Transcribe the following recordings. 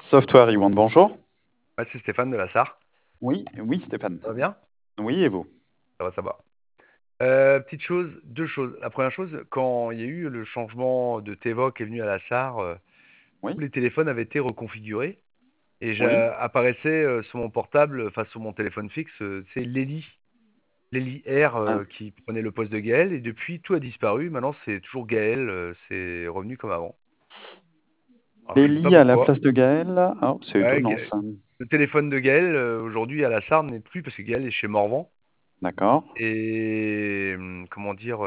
Software Iwan, bonjour. Ouais, c'est Stéphane de la SAR. Oui, oui, Stéphane. Ça va bien? Oui, et vous? Ça va, ça va. Petite chose, deux choses. La première chose, quand il y a eu le changement de TEVO qui est venu à la SAR, Oui, tous les téléphones avaient été reconfigurés et oui. apparaissait sur mon portable, enfin sur mon téléphone fixe, c'est Lely R Ah, qui prenait le poste de Gaël et depuis tout a disparu. Maintenant c'est toujours Gaël, c'est revenu comme avant. Alors je sais pas Lélie à la pourquoi. place de Gaël. Ah, c'est Ouais, étonnant ça. le téléphone de Gaël aujourd'hui à la SAR n'est plus parce que Gaël est chez Morvan. D'accord. Et comment dire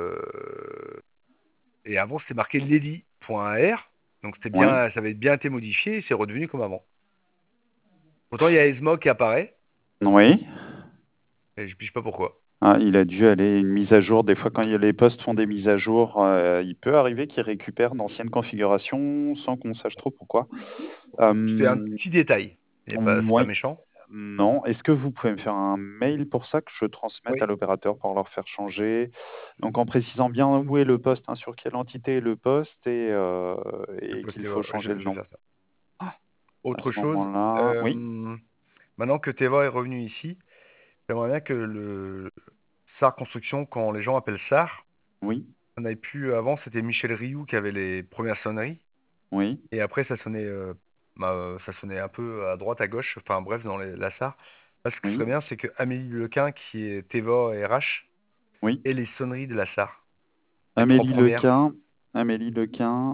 et avant c'était marqué lely.ar, donc c'était Oui, bien, ça avait bien été modifié et c'est redevenu comme avant. Pourtant il y a Esmo qui apparaît, oui. et je piche pas pourquoi. Ah, il a dû aller une mise à jour. Des fois, quand les postes font des mises à jour, il peut arriver qu'ils récupèrent d'anciennes configurations sans qu'on sache trop pourquoi. C'était un Euh, petit détail, et pas, c'est pas oui, méchant. non. Est-ce que vous pouvez me faire un mail pour ça que je transmette à Oui, l'opérateur pour leur faire changer? Donc en précisant bien où est le poste, hein, sur quelle entité est le poste le et poste qu'il est- faut changer le je vais nom. faire ça. À Autre ce chose, moment-là, oui, maintenant que Teva est revenu ici, j'aimerais bien que le SAR Construction, quand les gens appellent SAR, oui, on avait pu, avant c'était Michel Rioux qui avait les premières sonneries. oui, Et après, ça sonnait un peu à droite, à gauche, enfin bref, dans la SAR. Là, ce qui serait oui, bien, c'est que Amélie Lequin, qui est Teva RH, oui. et les sonneries de la SAR. Les trois Amélie premières Lequin, Amélie Lequin,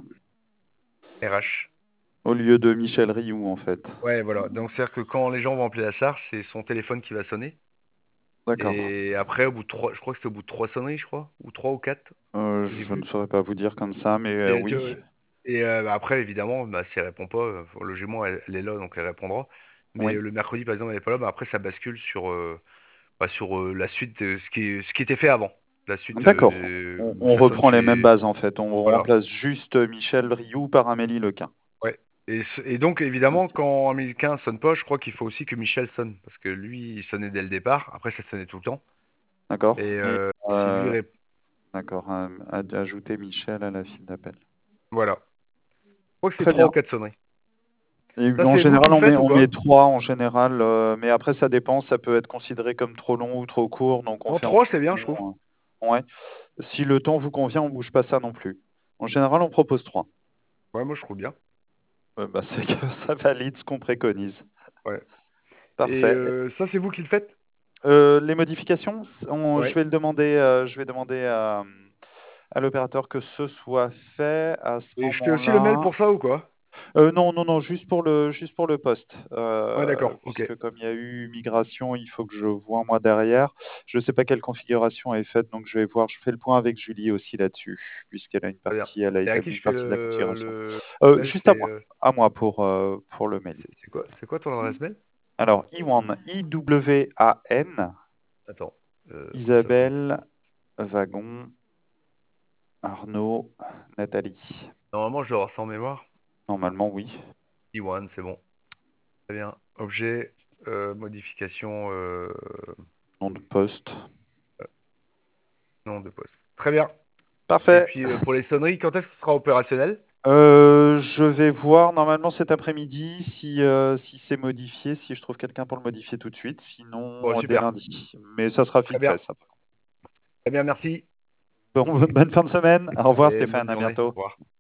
RH. au lieu de Michel Rioux, en fait. Ouais, voilà. Donc, c'est-à-dire que quand les gens vont appeler la SAR, c'est son téléphone qui va sonner. D'accord. Et après, au bout de trois, je crois que c'était au bout de trois sonneries, je crois, ou trois ou quatre, je sais Je ne plus. saurais pas vous dire comme ça, mais Et, oui. après, évidemment, bah, si elle répond pas, logiquement, elle est là, donc elle répondra. Mais Oui. le mercredi, par exemple, elle est pas là, bah, après, ça bascule sur la suite de ce qui était fait avant. La suite D'accord. où On ça sonne reprend les mêmes chez. bases, en fait. On Voilà. remplace juste Michel Rioux par Amélie Lequin. Ouais. Et donc, évidemment, Ok. quand Américain sonne pas, je crois qu'il faut aussi que Michel sonne. Parce que lui, il sonnait dès le départ. Après, ça sonnait tout le temps. D'accord. Et Et si lui répond. d'accord. Ajouter Michel à la file d'appel. Voilà. Je crois que c'est Très trois bien. ou quatre sonneries. Et Ça, en c'est vous qui général, le faites ou on met pas? trois en général, mais après ça dépend, ça peut être considéré comme trop long ou trop court, donc on Non, fait en trois, c'est bien, je trouve. fonction. Ouais. Si le temps vous convient, on bouge pas ça non plus. En général, on propose trois. Ouais, moi, je trouve bien. Bah, c'est que ça valide ce qu'on préconise. Ouais. Et Parfait. ça, c'est vous qui le faites? Les modifications, je Ouais. vais le demander, je vais demander à l'opérateur que ce soit fait à ce Et je fais aussi le mail moment-là. pour ça ou quoi? Non, non, non, juste pour le poste. Ouais, d'accord. Ok. Puisque comme il y a eu migration, il faut que je vois moi derrière. Je ne sais pas quelle configuration est faite, donc je vais voir. Je fais le point avec Julie aussi là-dessus, puisqu'elle a une Très bien. partie, elle a Et à établi qui une je fais partie de la configuration. le mail? Juste C'est à moi pour le mail. c'est quoi ton adresse mail? Alors, Iwan, Iwan, Attends. Comment ça s'appelle? Isabelle, Wagon, Arnaud, Nathalie. Normalement, je dois avoir ça en mémoire. Normalement, oui. E1, c'est bon. Très bien. Objet, modification, Nom de poste. nom de poste. Très bien. Et Parfait. puis pour les sonneries, quand est-ce que ce sera opérationnel? Je vais voir normalement cet après-midi si c'est modifié, si je trouve quelqu'un pour le modifier tout de suite, Bon, sinon dès super. lundi. Mais ça sera Très vite bien. fait, ça. Très bien, merci. Bon, bonne fin de semaine. Au revoir Allez, Stéphane, bonne à journée. Au bientôt. revoir.